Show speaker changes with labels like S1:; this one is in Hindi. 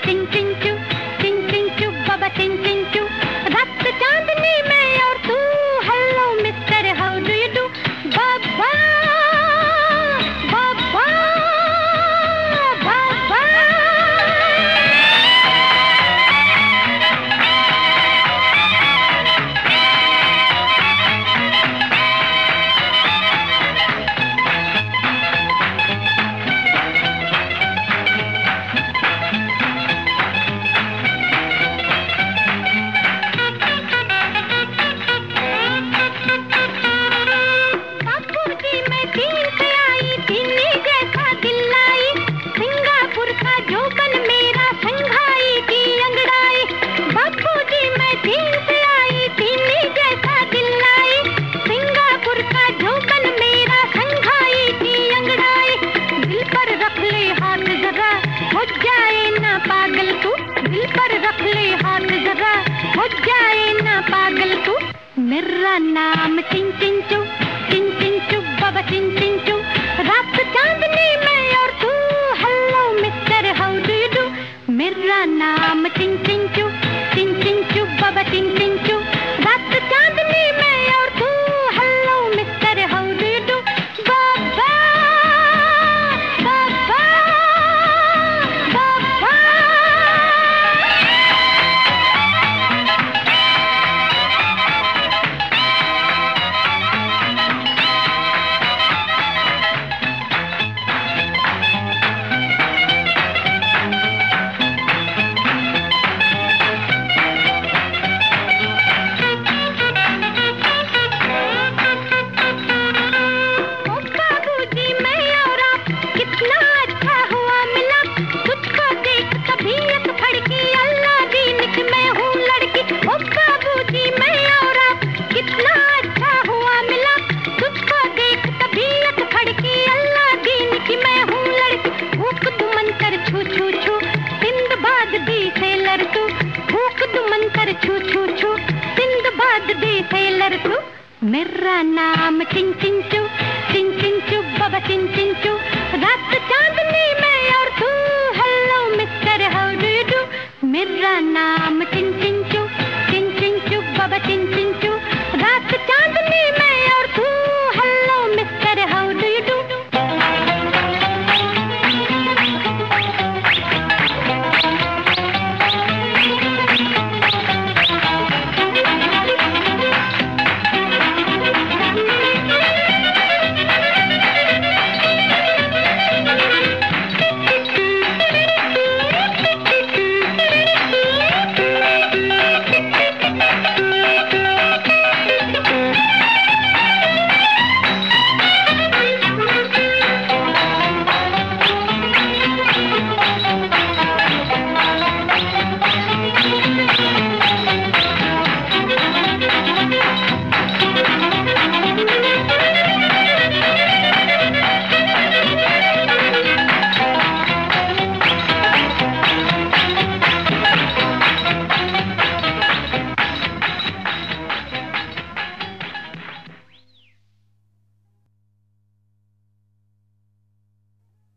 S1: चिन चिन चू बाबा चिन चिन चू। रात चांदनी में और तू, hello mister how do you do. बाबा बाबा बाबा। मेरा नाम चिन चिन चू बाबा चिन चिन चू। रात चांदनी में और तू, hello mister how do you do. मेरा नाम चिन चिन चू बाबा चिन चिन चू। रात चांदनी में और तू, hello mister how do you do. बाबा बाबा बाबा। मेरा नाम चिन चिन चू बाबा चिन चिन।